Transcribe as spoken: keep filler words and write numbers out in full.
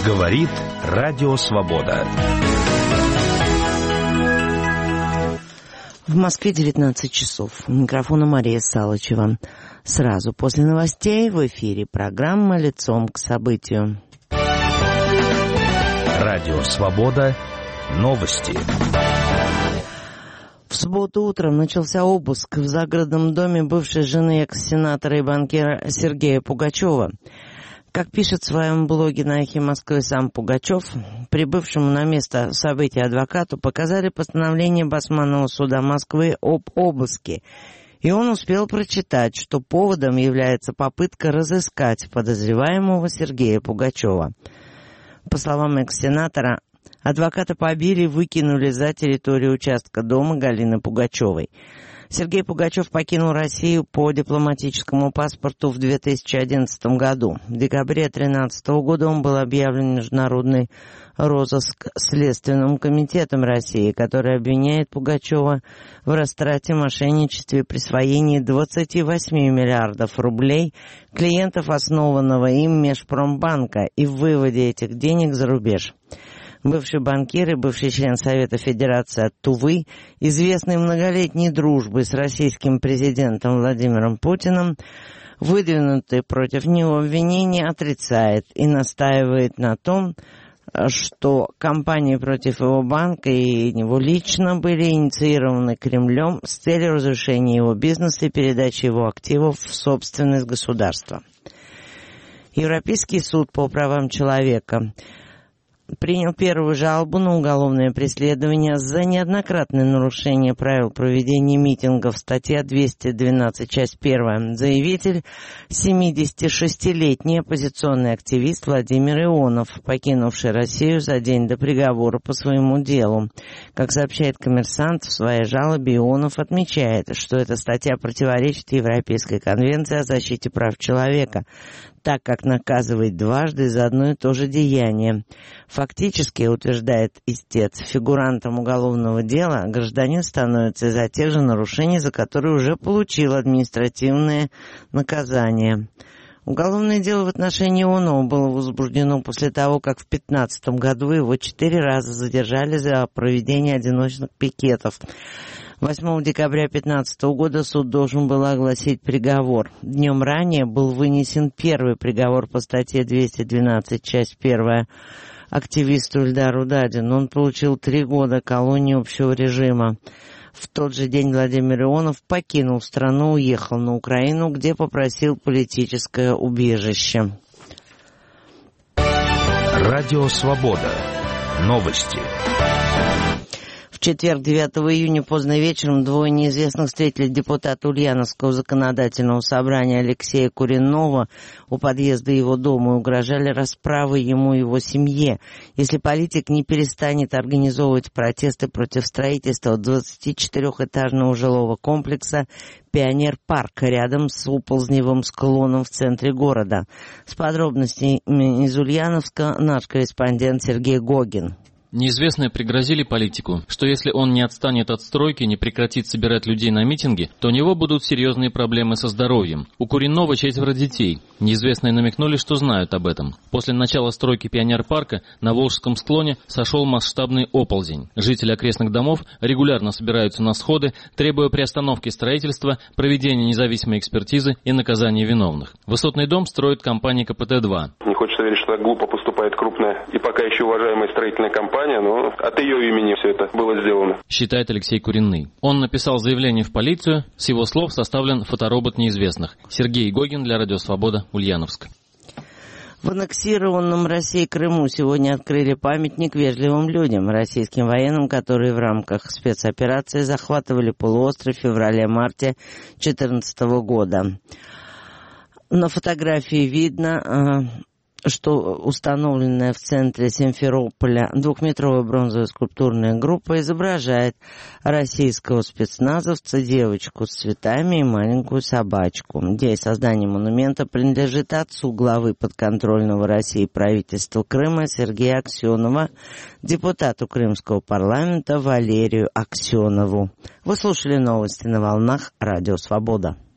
Говорит Радио Свобода. В Москве девятнадцать часов. У микрофона Мария Салычева. Сразу после новостей в эфире программа «Лицом к событию». Радио Свобода. Новости. В субботу утром начался обыск в загородном доме бывшей жены экс-сенатора и банкира Сергея Пугачева. Как пишет в своем блоге на «Эхе Москвы» сам Пугачев, прибывшему на место события адвокату показали постановление Басманного суда Москвы об обыске, и он успел прочитать, что поводом является попытка разыскать подозреваемого Сергея Пугачева. По словам экс-сенатора, адвоката побили и выкинули за территорию участка дома Галины Пугачевой. Сергей Пугачев покинул Россию по дипломатическому паспорту в две тысячи одиннадцатом году. В декабре две тысячи тринадцатого года он был объявлен в международный розыск Следственным комитетом России, который обвиняет Пугачева в растрате, мошенничестве и присвоении двадцати восьми миллиардов рублей клиентов основанного им Межпромбанка и в выводе этих денег за рубеж. Бывший банкир и бывший член Совета Федерации от Тувы, известный многолетней дружбой с российским президентом Владимиром Путиным, выдвинутые против него обвинения отрицает и настаивает на том, что кампании против его банка и него лично были инициированы Кремлем с целью разрушения его бизнеса и передачи его активов в собственность государства. Европейский суд по правам человека принял первую жалобу на уголовное преследование за неоднократное нарушение правил проведения митингов. Статья двести двенадцать, часть первая. Заявитель, семидесятишестилетний оппозиционный активист Владимир Ионов, покинувший Россию за день до приговора по своему делу. Как сообщает «Коммерсант», в своей жалобе Ионов отмечает, что эта статья противоречит Европейской конвенции о защите прав человека, так как наказывает дважды за одно и то же деяние. Фактически, утверждает истец, фигурантом уголовного дела гражданин становится из-за тех же нарушений, за которые уже получил административное наказание. Уголовное дело в отношении Ионова было возбуждено после того, как в две тысячи пятнадцатом году его четыре раза задержали за проведение одиночных пикетов. восьмого декабря две тысячи пятнадцатого года суд должен был огласить приговор. Днем ранее был вынесен первый приговор по статье двести двенадцать, часть первая, активисту Ильдару Дадину. Он получил три года колонии общего режима. В тот же день Владимир Ионов покинул страну, уехал на Украину, где попросил политическое убежище. Радио Свобода. Новости. В четверг, девятого июня, поздно вечером, двое неизвестных встретили депутата Ульяновского законодательного собрания Алексея Куренного у подъезда его дома и угрожали расправой ему и его семье, если политик не перестанет организовывать протесты против строительства двадцатичетырехэтажного жилого комплекса «Пионер-парк» рядом с Уползневым склоном в центре города. С подробностями из Ульяновска наш корреспондент Сергей Гогин. Неизвестные пригрозили политику, что если он не отстанет от стройки, не прекратит собирать людей на митинги, то у него будут серьезные проблемы со здоровьем. У Куренного четверо детей. Неизвестные намекнули, что знают об этом. После начала стройки Пионер-парка на Волжском склоне сошел масштабный оползень. Жители окрестных домов регулярно собираются на сходы, требуя приостановки строительства, проведения независимой экспертизы и наказания виновных. Высотный дом строит компания ка пэ тэ два. Не хочется верить, что так глупо поступает крупная и пока еще уважаемая строительная компания, но от ее имени все это было сделано, считает Алексей Куренный. Он написал заявление в полицию, с его слов составлен фоторобот неизвестных. Сергей Гогин для Радио Свобода, Ульяновск. В аннексированном Россией Крыму сегодня открыли памятник вежливым людям, российским военным, которые в рамках спецоперации захватывали полуостров в феврале-марте две тысячи четырнадцатого года. На фотографии видно, что установленная в центре Симферополя двухметровая бронзовая скульптурная группа изображает российского спецназовца, девочку с цветами и маленькую собачку. Идея создания монумента принадлежит отцу главы подконтрольного России правительства Крыма Сергея Аксенова, депутату Крымского парламента Валерию Аксенову. Вы слушали новости на волнах Радио Свобода.